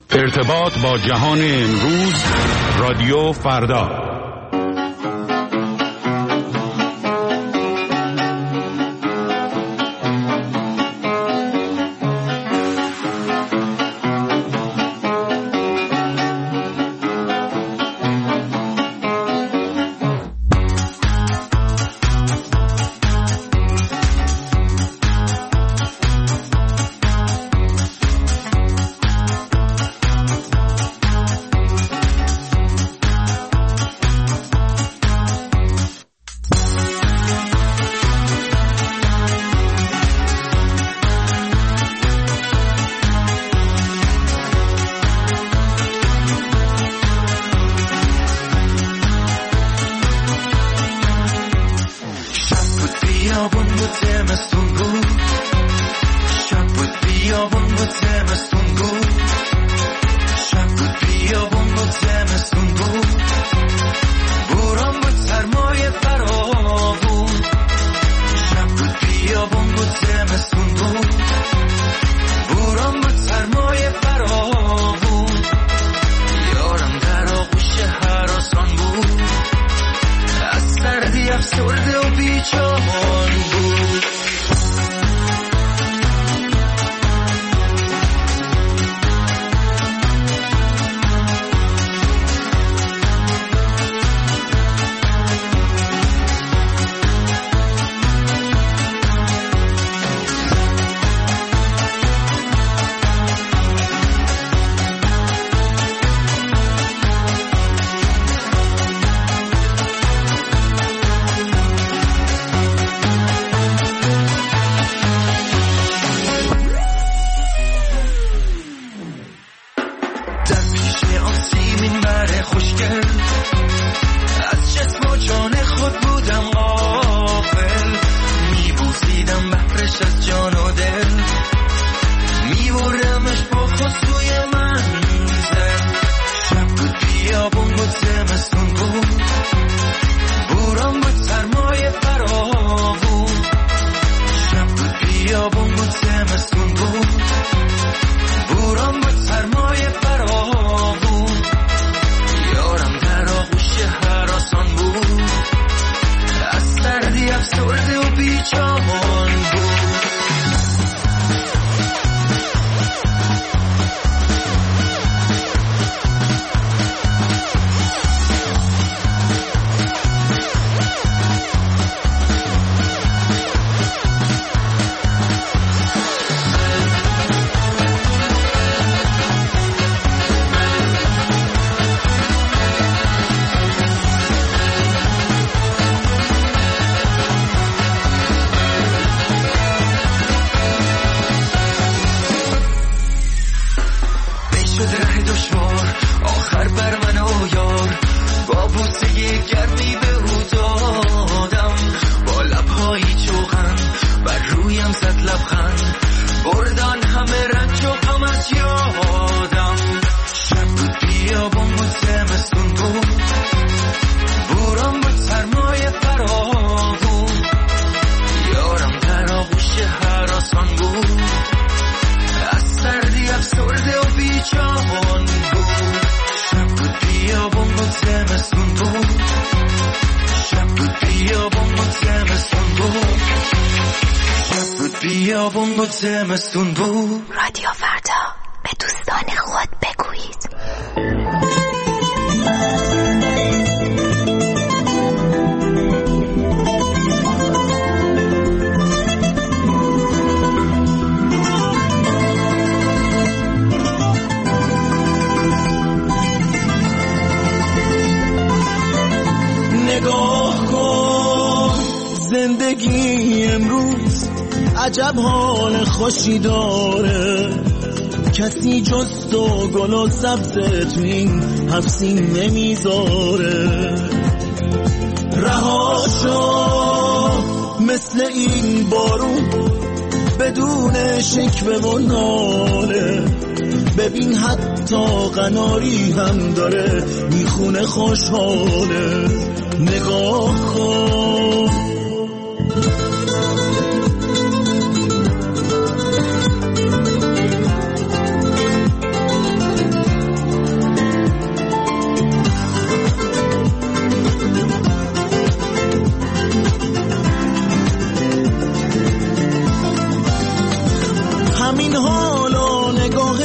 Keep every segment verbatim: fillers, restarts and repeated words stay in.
ارتباط با جهان امروز، رادیو فردا. زمستون بود. رادیو فردا، به دوستان خود بگویید. نگاه کن زندگی امروز عجب حال خوشی داره، کسی جز تو گل و سبز تو این حفظی نمیذاره. رها شو مثل این بارون بدون شکوه و ناله، ببین حتی قناری هم داره میخونه خوشحاله. نگاه کن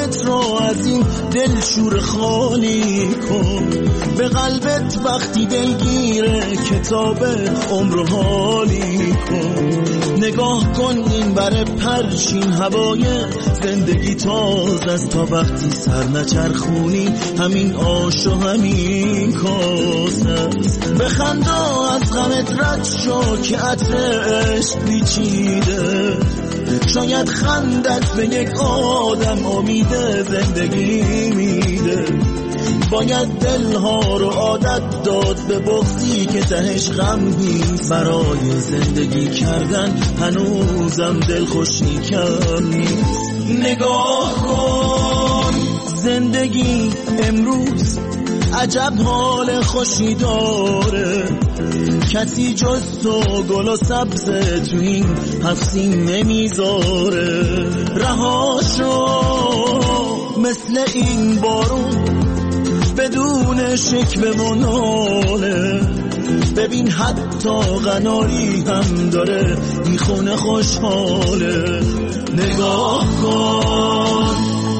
خودت رو از این دل شور خالی کن. به قلبت وقتی دلگیره کتاب عمر حالی کن. نگاه کن این بر پرشین هوای زندگی تازه است. تا وقتی سر نچرخونی همین آش و همین کاسه است. بخندا از غمت رد شو که عطر عشق پیچیده. شاید خندت به یک آدم امید زندگی میده. باید دلها رو عادت داد به بغضی که تهش غم نیست. برای زندگی کردن هنوزم دل خوشی کم نیست. نگاه کن زندگی امروز عجب حال خوشی داره. کسی جز تو گل و سبز تو این هفتیم نمیذاره. رها شو مثل این بارون بدون شکوه و ناله. ببین حتی قناری هم داره میخونه خوشحاله. نگاه کن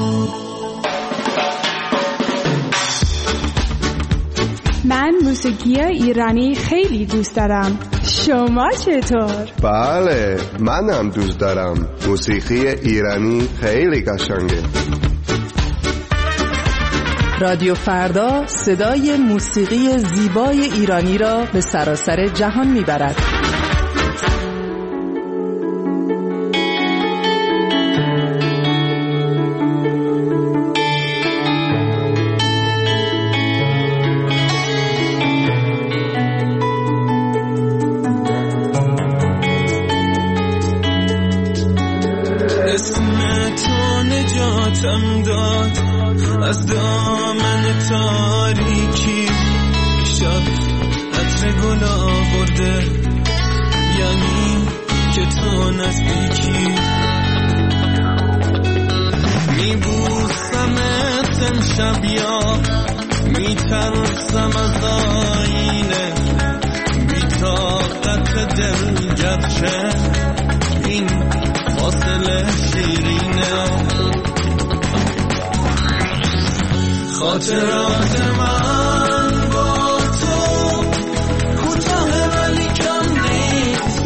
من موسیقی ایرانی خیلی دوست دارم. شما چطور؟ بله منم دوست دارم. موسیقی ایرانی خیلی قشنگه. رادیو فردا صدای موسیقی زیبای ایرانی را به سراسر جهان میبرد. نجاتم داد از دامن تاریکی. شب عطر گل آورده یعنی که تو نزدیکی. میبوسمت امشب یا میترسم از آینه. بی‌طاقت دل گرچه این فاصله شیرینه. خاطرات من با تو کوتاه ولی کم نیست.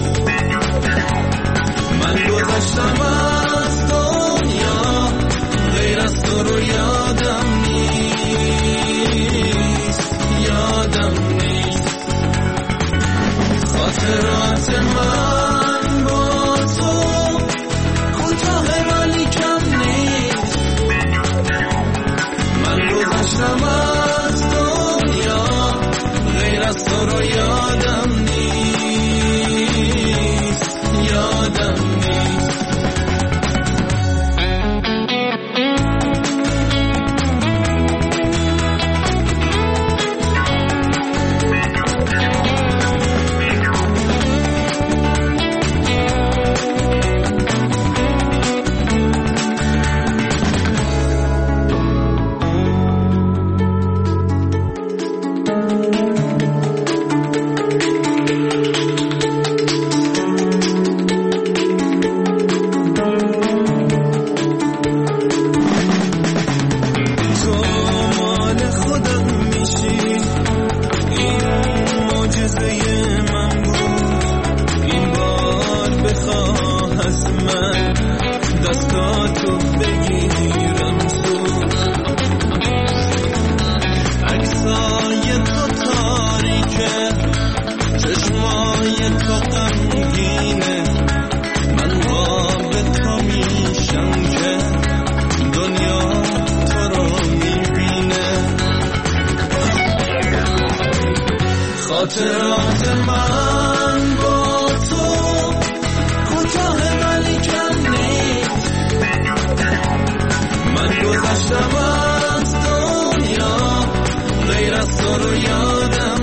من گذشتم از دنیا غیر از تو رو یادم نیست. یادم نیست. خاطرات من با تو کوتاه ولی کم نیست. من گذشتم از دنیا غیر از تو رو یادم نیست. یادم نیست. خاطرات من با تو کوتاه ولی کم نیست. من گذشتم از دنیا غیر از تو رو یادم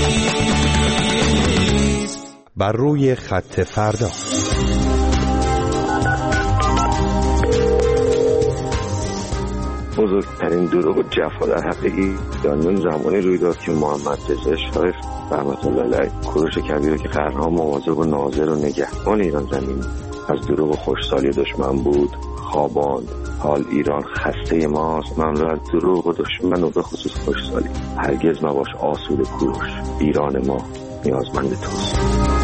نیست. بر روی خط فردا. بزرگترین دروغ و جفا در حق ایرانیان زمانی روی داد که محمد رضا شریف رحمت الله علیه کوروش کبیر که قرنها مواظب و ناظر و نگهبان ایران زمین از دروغ و خوشسالی دشمن بود خواباند. حال ایران خسته ماست، من را از دروغ و دشمن و به خصوص خوشسالی. هرگز مباش آسوده کوروش، ایران ما نیازمند توست.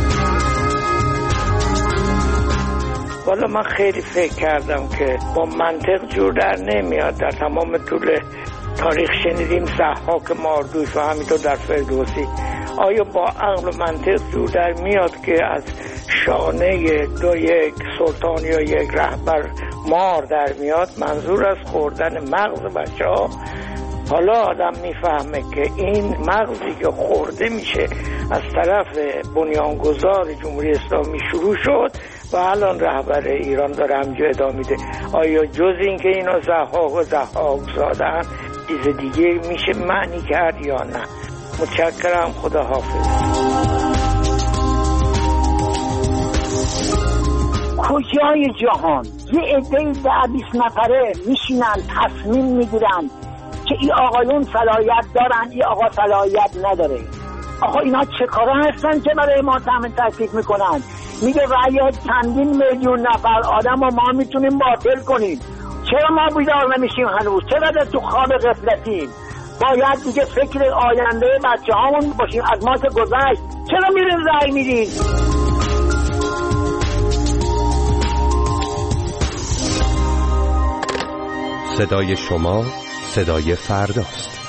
والا من خیلی فکر کردم که با منطق جور در نمیاد. در تمام طول تاریخ شنیدیم ضحاک ماردوش و همینطور در فردوسی. آیا با عقل و منطق جور در میاد که از شانه دو یک سلطان یا یک رهبر مار در میاد؟ منظور از خوردن مغز بچه ها. حالا آدم میفهمه که این مغزی که خورده میشه از طرف بنیانگذار جمهوری اسلامی شروع شد و الان رهبر ایران داره همینجا ادامه میده. آیا جز این که اینا ضحاک و ضحاک زادن چیز دیگه میشه معنی کرد یا نه؟ متشکرم، خدا حافظ. کجای جهان یه عده‌ای ده بیست نفره میشینن تصمیم میگیرن که این آقایون صلاحیت دارن، این آقا صلاحیت نداره؟ آقا اینا چه کارا هستن که برای ما تامین تکلیف میکنن؟ میگه رأی چندین میلیون نفر آدم و ما میتونیم باطل کنیم. چرا ما بیدار نمیشیم هنوز؟ چرا در تو خواب غفلتیم؟ باید دیگه فکر آینده بچه هامون باشیم، از ما که گذشت. چرا میرین رأی میدین؟ صدای شما صدای فرداست.